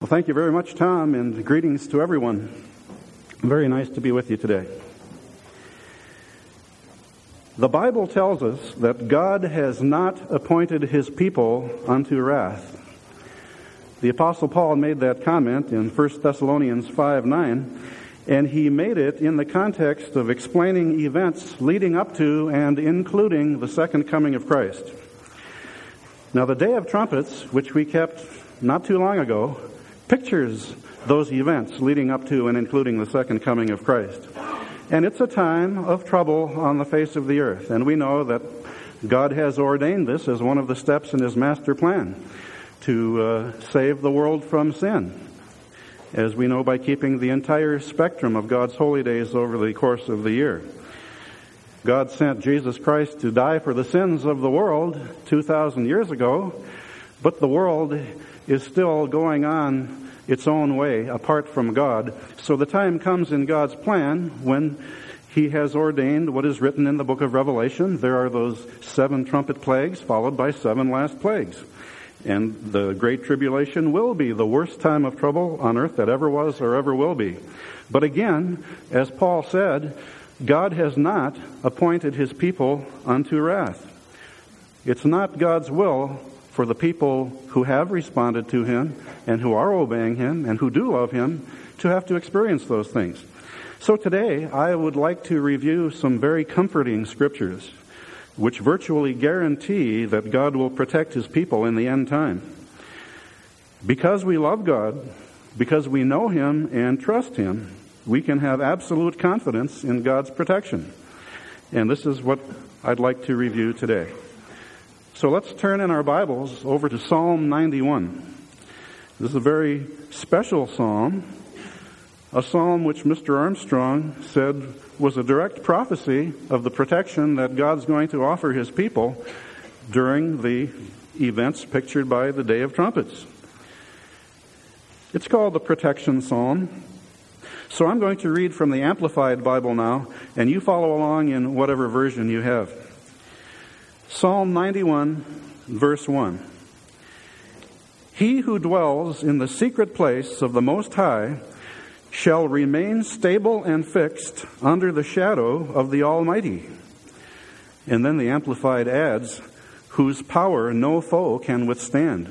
Well, thank you very much, Tom, and greetings to everyone. Very nice to be with you today. The Bible tells us that God has not appointed his people unto wrath. The Apostle Paul made that comment in 1 Thessalonians 5:9, and he made it in the context of explaining events leading up to and including the second coming of Christ. Now, the Day of Trumpets, which we kept not too long ago, pictures those events leading up to and including the second coming of Christ. And it's a time of trouble on the face of the earth. And we know that God has ordained this as one of the steps in his master plan to save the world from sin, as we know by keeping the entire spectrum of God's holy days over the course of the year. God sent Jesus Christ to die for the sins of the world 2,000 years ago, but the world is still going on its own way apart from God. So the time comes in God's plan when he has ordained what is written in the book of Revelation. There are those 7 trumpet plagues followed by 7 last plagues. And the Great Tribulation will be the worst time of trouble on earth that ever was or ever will be. But again, as Paul said, God has not appointed his people unto wrath. It's not God's will for the people who have responded to him and who are obeying him and who do love him to have to experience those things. So today I would like to review some very comforting scriptures which virtually guarantee that God will protect his people in the end time. Because we love God, because we know him and trust him, we can have absolute confidence in God's protection. And this is what I'd like to review today. So let's turn in our Bibles over to Psalm 91. This is a very special psalm, a psalm which Mr. Armstrong said was a direct prophecy of the protection that God's going to offer his people during the events pictured by the Day of Trumpets. It's called the Protection Psalm. So I'm going to read from the Amplified Bible now, and you follow along in whatever version you have. Psalm 91, verse 1. He who dwells in the secret place of the Most High shall remain stable and fixed under the shadow of the Almighty. And then the Amplified adds, whose power no foe can withstand.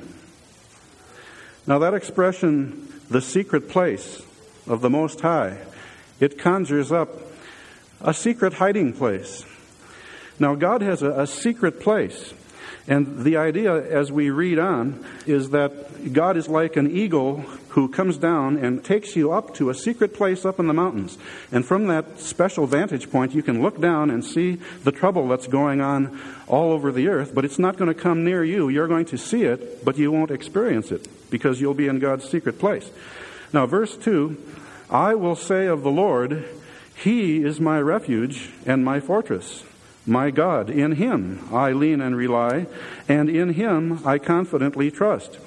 Now that expression, the secret place of the Most High, it conjures up a secret hiding place. Now, God has a secret place, and the idea as we read on is that God is like an eagle who comes down and takes you up to a secret place up in the mountains. And from that special vantage point, you can look down and see the trouble that's going on all over the earth, but it's not going to come near you. You're going to see it, but you won't experience it because you'll be in God's secret place. Now, verse 2, I will say of the Lord, he is my refuge and my fortress. My God, in him I lean and rely, and in him I confidently trust.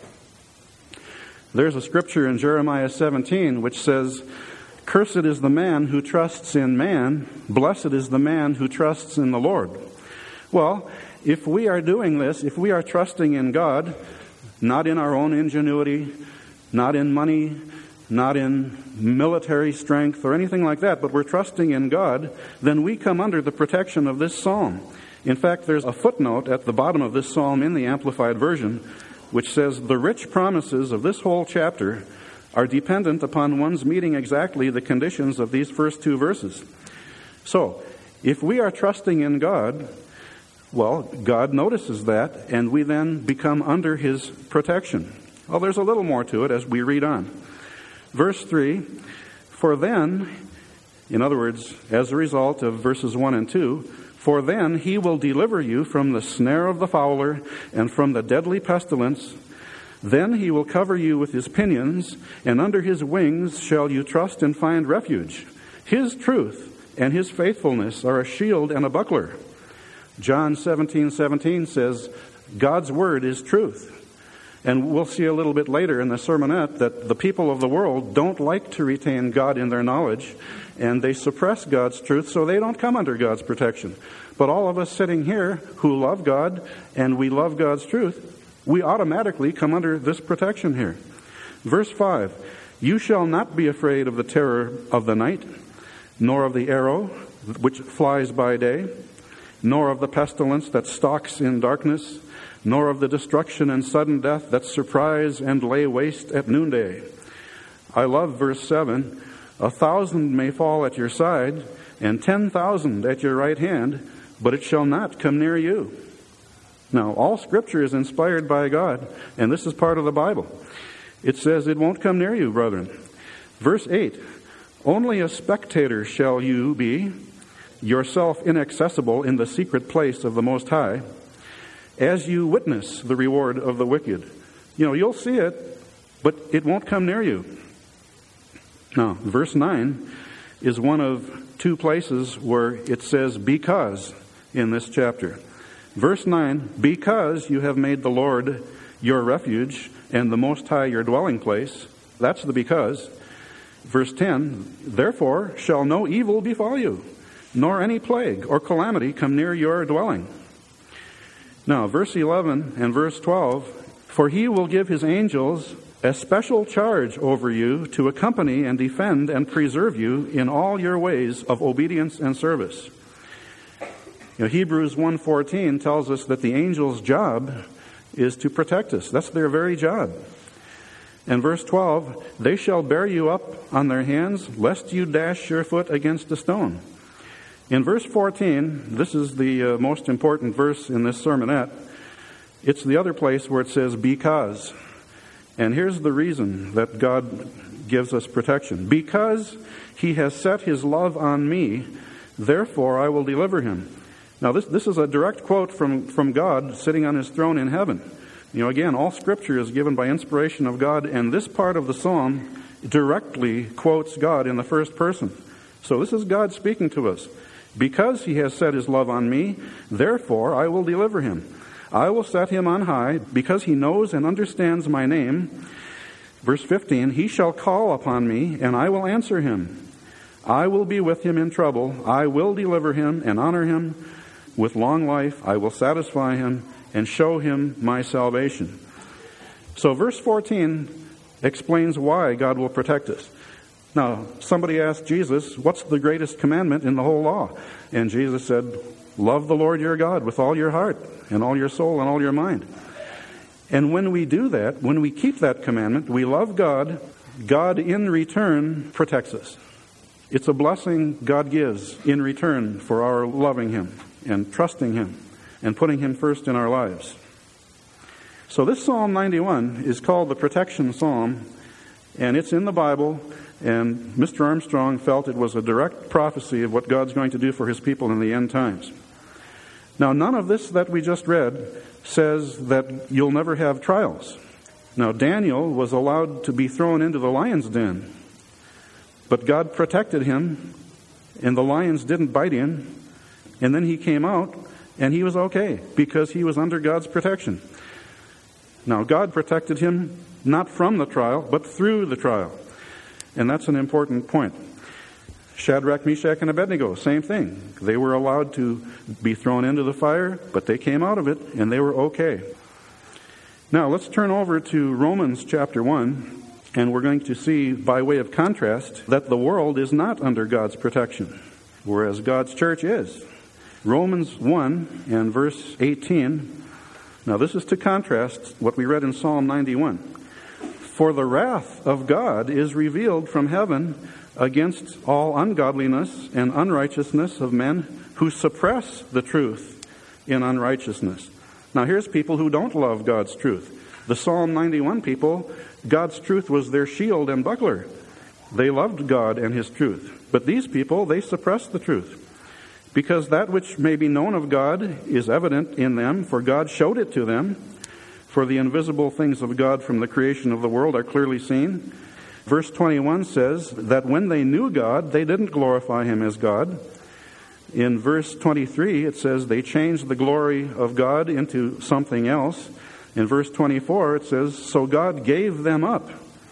There's a scripture in Jeremiah 17 which says, cursed is the man who trusts in man, blessed is the man who trusts in the Lord. Well, if we are doing this, if we are trusting in God, not in our own ingenuity, not in money, not in military strength or anything like that, but we're trusting in God, then we come under the protection of this psalm. In fact, there's a footnote at the bottom of this psalm in the Amplified Version which says the rich promises of this whole chapter are dependent upon one's meeting exactly the conditions of these first 2 verses. So, if we are trusting in God, well, God notices that, and we then become under his protection. Well, there's a little more to it as we read on. Verse 3, for then, in other words, as a result of verses 1 and 2, for then he will deliver you from the snare of the fowler and from the deadly pestilence. Then he will cover you with his pinions, and under his wings shall you trust and find refuge. His truth and his faithfulness are a shield and a buckler. John 17:17 says, God's word is truth. And we'll see a little bit later in the sermonette that the people of the world don't like to retain God in their knowledge, and they suppress God's truth, so they don't come under God's protection. But all of us sitting here who love God and we love God's truth, we automatically come under this protection here. Verse 5, you shall not be afraid of the terror of the night, nor of the arrow which flies by day, nor of the pestilence that stalks in darkness, nor of the destruction and sudden death that surprise and lay waste at noonday. I love verse 7, 1,000 may fall at your side, and 10,000 at your right hand, but it shall not come near you. Now, all Scripture is inspired by God, and this is part of the Bible. It says it won't come near you, brethren. Verse 8, only a spectator shall you be, yourself inaccessible in the secret place of the Most High, as you witness the reward of the wicked. You'll see it, but it won't come near you. Now, verse 9 is one of two places where it says because in this chapter. Verse 9, because you have made the Lord your refuge and the Most High your dwelling place. That's the because. Verse 10, therefore shall no evil befall you, nor any plague or calamity come near your dwelling. Now, verse 11 and verse 12, for he will give his angels a special charge over you to accompany and defend and preserve you in all your ways of obedience and service. Hebrews 1:14 tells us that the angels' job is to protect us. That's their very job. And verse 12, they shall bear you up on their hands, lest you dash your foot against a stone. In verse 14, this is the most important verse in this sermonette. It's the other place where it says because. And here's the reason that God gives us protection. Because he has set his love on me, therefore I will deliver him. Now this is a direct quote from God sitting on his throne in heaven. Again, all Scripture is given by inspiration of God, and this part of the psalm directly quotes God in the first person. So this is God speaking to us. Because he has set his love on me, therefore I will deliver him. I will set him on high, because he knows and understands my name. Verse 15, he shall call upon me, and I will answer him. I will be with him in trouble. I will deliver him and honor him. With long life I will satisfy him and show him my salvation. So verse 14 explains why God will protect us. Now, somebody asked Jesus, what's the greatest commandment in the whole law? And Jesus said, love the Lord your God with all your heart and all your soul and all your mind. And when we do that, when we keep that commandment, we love God, God in return protects us. It's a blessing God gives in return for our loving him and trusting him and putting him first in our lives. So this Psalm 91 is called the Protection Psalm, and it's in the Bible, and Mr. Armstrong felt it was a direct prophecy of what God's going to do for his people in the end times. Now, none of this that we just read says that you'll never have trials. Now, Daniel was allowed to be thrown into the lion's den, but God protected him, and the lions didn't bite him, and then he came out, and he was okay, because he was under God's protection. Now, God protected him not from the trial, but through the trial. And that's an important point. Shadrach, Meshach, and Abednego, same thing. They were allowed to be thrown into the fire, but they came out of it, and they were okay. Now, let's turn over to Romans chapter 1, and we're going to see, by way of contrast, that the world is not under God's protection, whereas God's church is. Romans 1 and verse 18. Now, this is to contrast what we read in Psalm 91. For the wrath of God is revealed from heaven against all ungodliness and unrighteousness of men who suppress the truth in unrighteousness. Now, here's people who don't love God's truth. The Psalm 91 people, God's truth was their shield and buckler. They loved God and his truth. But these people, they suppress the truth. Because that which may be known of God is evident in them, for God showed it to them. For the invisible things of God from the creation of the world are clearly seen. Verse 21 says that when they knew God, they didn't glorify him as God. In verse 23, it says they changed the glory of God into something else. In verse 24, it says, so God gave them up.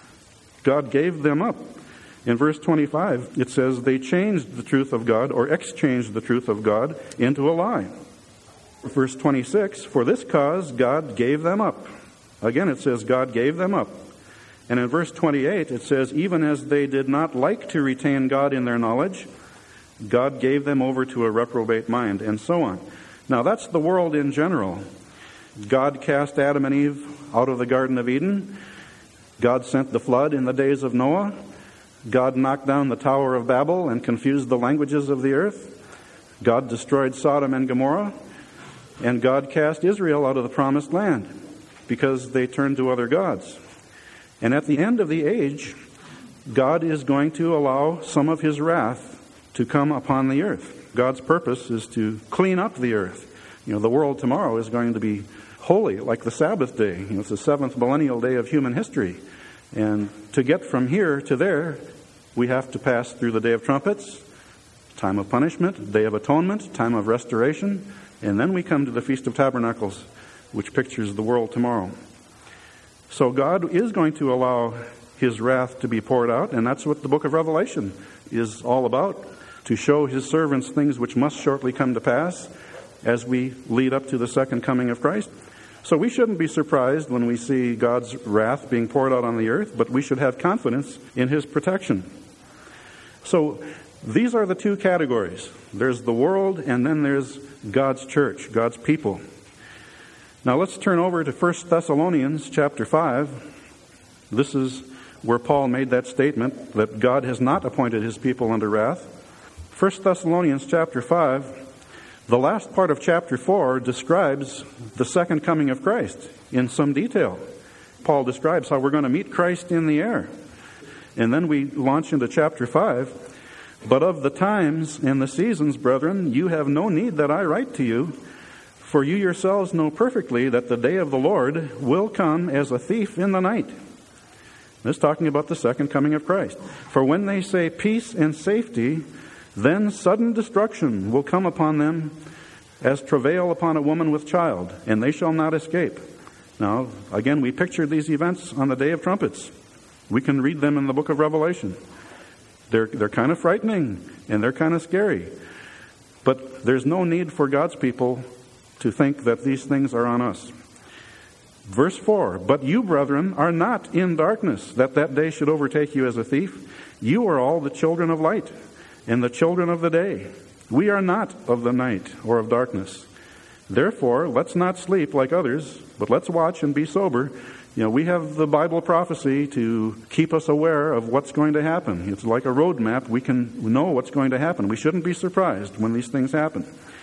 God gave them up. In verse 25, it says they changed the truth of God, or exchanged the truth of God, into a lie. Verse 26, for this cause God gave them up. Again, it says God gave them up. And in verse 28 it says, even as they did not like to retain God in their knowledge, God gave them over to a reprobate mind, and so on. Now that's the world in general. God cast Adam and Eve out of the Garden of Eden. God sent the flood in the days of Noah. God knocked down the Tower of Babel and confused the languages of the earth. God destroyed Sodom and Gomorrah. And God cast Israel out of the promised land because they turned to other gods. And at the end of the age, God is going to allow some of his wrath to come upon the earth. God's purpose is to clean up the earth. The world tomorrow is going to be holy, like the Sabbath day. It's the seventh millennial day of human history. And to get from here to there, we have to pass through the Day of Trumpets, time of punishment, Day of Atonement, time of restoration, and then we come to the Feast of Tabernacles, which pictures the world tomorrow. So God is going to allow his wrath to be poured out, and that's what the book of Revelation is all about, to show his servants things which must shortly come to pass as we lead up to the second coming of Christ. So we shouldn't be surprised when we see God's wrath being poured out on the earth, but we should have confidence in his protection. So these are the two categories. There's the world, and then there's God's church, God's people. Now let's turn over to 1 Thessalonians chapter 5. This is where Paul made that statement that God has not appointed his people under wrath. 1 Thessalonians chapter 5, the last part of chapter 4 describes the second coming of Christ in some detail. Paul describes how we're going to meet Christ in the air. And then we launch into chapter 5. But of the times and the seasons, brethren, you have no need that I write to you, for you yourselves know perfectly that the day of the Lord will come as a thief in the night. This is talking about the second coming of Christ. For when they say peace and safety, then sudden destruction will come upon them as travail upon a woman with child, and they shall not escape. Now, again, we pictured these events on the Day of Trumpets. We can read them in the book of Revelation. They're kind of frightening, and they're kind of scary. But there's no need for God's people to think that these things are on us. Verse 4, but you, brethren, are not in darkness, that day should overtake you as a thief. You are all the children of light, and the children of the day. We are not of the night or of darkness. Therefore, let's not sleep like others, but let's watch and be sober. We have the Bible prophecy to keep us aware of what's going to happen. It's like a road map. We can know what's going to happen. We shouldn't be surprised when these things happen.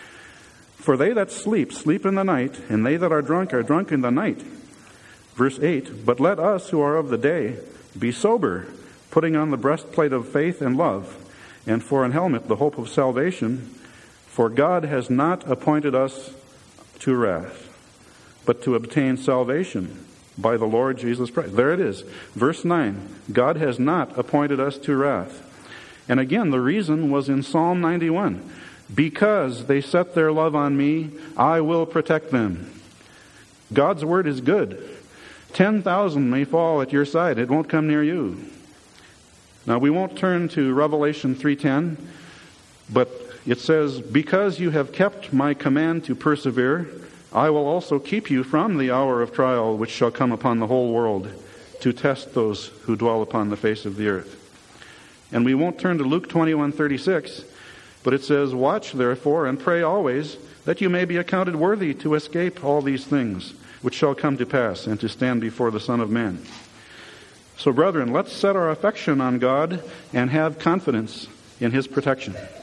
For they that sleep, sleep in the night, and they that are drunk in the night. Verse 8, but let us who are of the day be sober, putting on the breastplate of faith and love, and for an helmet the hope of salvation. For God has not appointed us to wrath, but to obtain salvation by the Lord Jesus Christ. There it is. Verse 9, God has not appointed us to wrath. And again, the reason was in Psalm 91. Because they set their love on me, I will protect them. God's word is good. 10,000 may fall at your side. It won't come near you. Now, we won't turn to Revelation 3:10, but it says, because you have kept my command to persevere, I will also keep you from the hour of trial which shall come upon the whole world to test those who dwell upon the face of the earth. And we won't turn to Luke 21:36, but it says, watch therefore and pray always, that you may be accounted worthy to escape all these things which shall come to pass, and to stand before the Son of Man. So brethren, let's set our affection on God and have confidence in his protection.